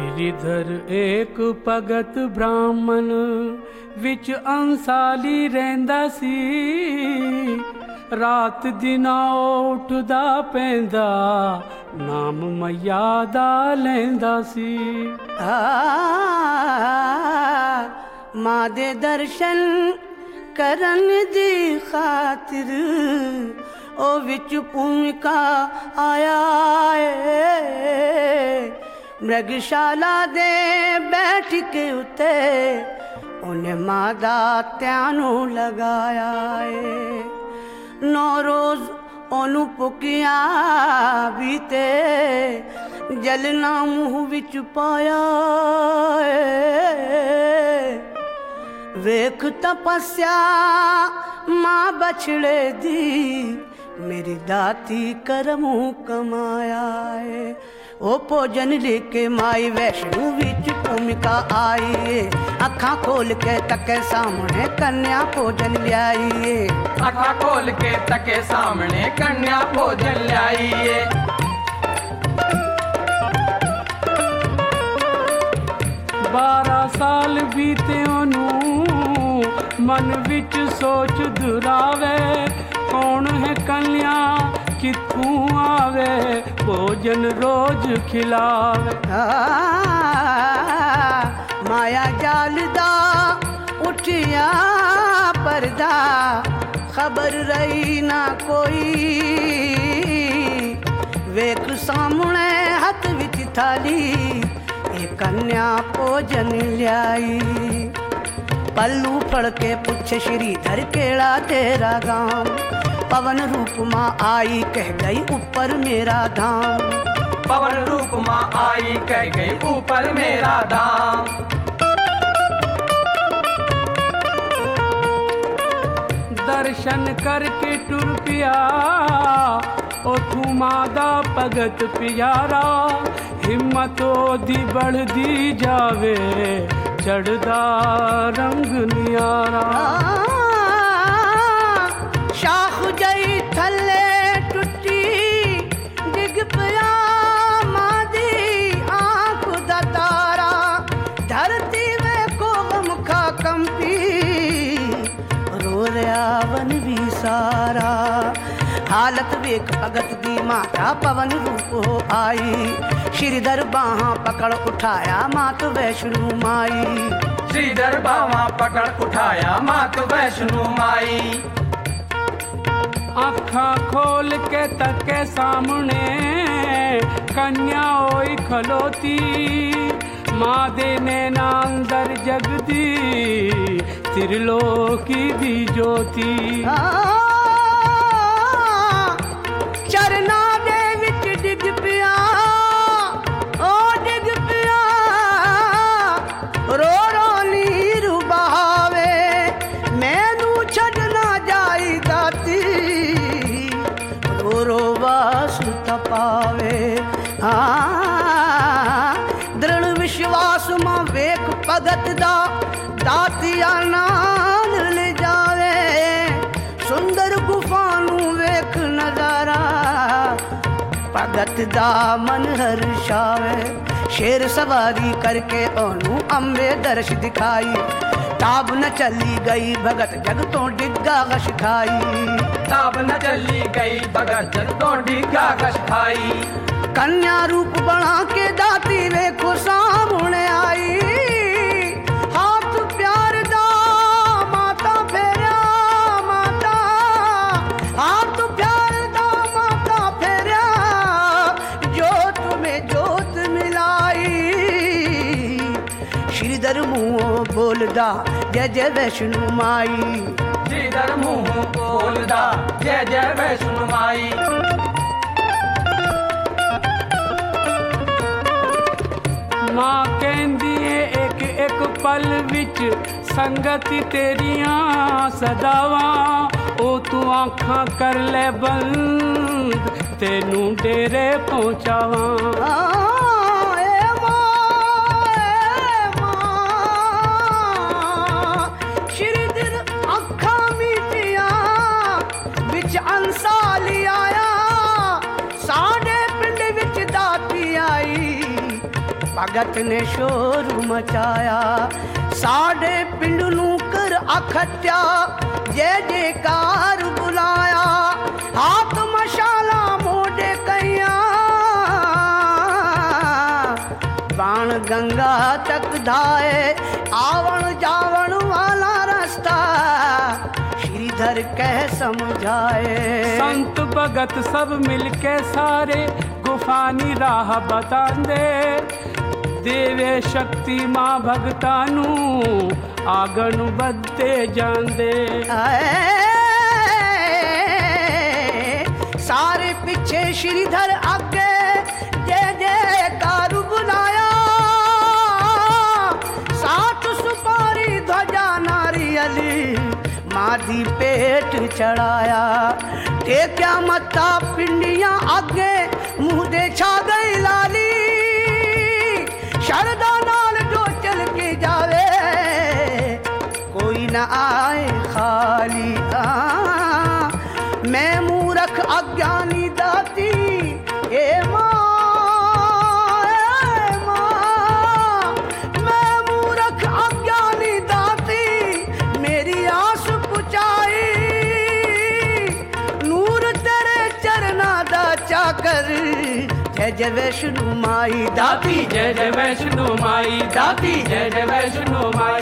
श्रीधर एक भगत ब्राह्मण विच अंसाली रहिंदा सी, रात दिना उठदा पैंदा नाम मैया दा लैंदा सी। मां दे दर्शन करन दी खातिर ओ विच भूमिका आया है। मृगशाला दे बैठ के उते उन्हें मां दा ध्यान लगाया है। 9 रोज ओनू पुकिया बीते जलना मुंह विच पाया है। वेख तपस्या मां बछड़े दी मेरी दाती करमू कमाया है। ओ भोजन लेके माई वैष्णो विच भूमिका आई, अखा खोल के तके सामने कन्या भोजन ल्याई। अखा खोल के तके सामने कन्या भोजन ल्याई। 12 साल बीते ओनू मन विच सोच दुरावे, कौन है कन्या कित्थों आवे भोजन रोज खिलावे। माया जाल दा उठिया पर्दा खबर रही ना कोई। वेख सामने हाथ विच थाली कन्या भोजन ल्याई। पल्लू फड़ के पूछे श्रीधर केड़ा तेरा गांव। पवन रूप मां आई कह गई ऊपर मेरा धाम। पवन रूप मां आई कह गई ऊपर मेरा धाम। दर्शन करके टुर पिया ओथू मादा भगत प्यारा। हिम्मत ओदी बढ़दी जावे चढ़दा रंग नियारा। शाख जई थले टुटी डिग पिया मां दी आंख दा तारा। धरती में को गमखा कंपी रो रहा वन भी सारा। हालत वेख भगत दी माता पवन रूप हो आई। श्रीधर बाहां पकड़ उठाया मात वैष्णो माई। श्रीधर बाहां पकड़ उठाया मात वैष्णो माई। आँखा खोल के तके सामने कन्या ओई खलोती। माँ दे नैना अंदर जगदी त्रिलोकी दी ज्योति। चरना दे विच डिग पिया ओ डिग पिया रो रो नीर बहावे। मैनू छड़ना जाई दाती रो रो वास तपावे। दृढ़ विश्वास मां वेख भगत दा दातिया नाल ले जावे। सुंदर गुफा नू वेख नजारा भगत दा मन हर्षावे। शेर सवारी करके ओनू अम्बे दर्श दिखाई। ताब न चली गई भगत जग तो डिग्गा गश खाई। ताब न चली गई भगत जग तो डिग्गा गश खाई। कन्या रूप बना के दाती वेखो सामने आई। हाथ प्यार दा माता फेरा माता। हाथ प्यार दा माता फेरा जोत में जोत मिलाई। श्रीधर मुंह बोलदा जय जय वैष्णो माई। श्रीधर मुंह बोलदा जय जय वैष्णो माई। मां कहंदी एक एक पल विच संगति तेरियां सदावां। ओ तू आँखां कर ले बंद तेनू डेरे पहुंचावां। श्रीधर अखा मीटिया विच अंसाली आया। साडे पिंड विच दाती आई। भगत ने शोर मचाया साढ़े पिंड नू कर अखत्या जय जयकार बुलाया हाथ मशाला मोड़े कैया बाण गंगा तक धाए आवण जावण वाला रास्ता श्रीधर कह समझाए। संत भगत सब मिलके सारे गुफानी राह बतांदे देवे शक्ति मां भगतानू आगन बदते जांदे। सारे पीछे श्रीधर आगे जय जयकार बुलाया साठ सुपारी ध्वजा नारियली माधी पेट चढ़ाया टेक्या मत्ता पिंडियां आगे मुंह दे छा गई लाली शरदा नाल जो चल के जावे कोई ना आए खाली। मैं मूर्ख अज्ञानी दाती ए माँ मैं मूर्ख अज्ञानी दाती मेरी आस पुचाई नूर तेरे चरना दा चाकर जय जय वैष्णो माई दाती जय जय वैष्णो माई दाती जय जय वैष्णो माई।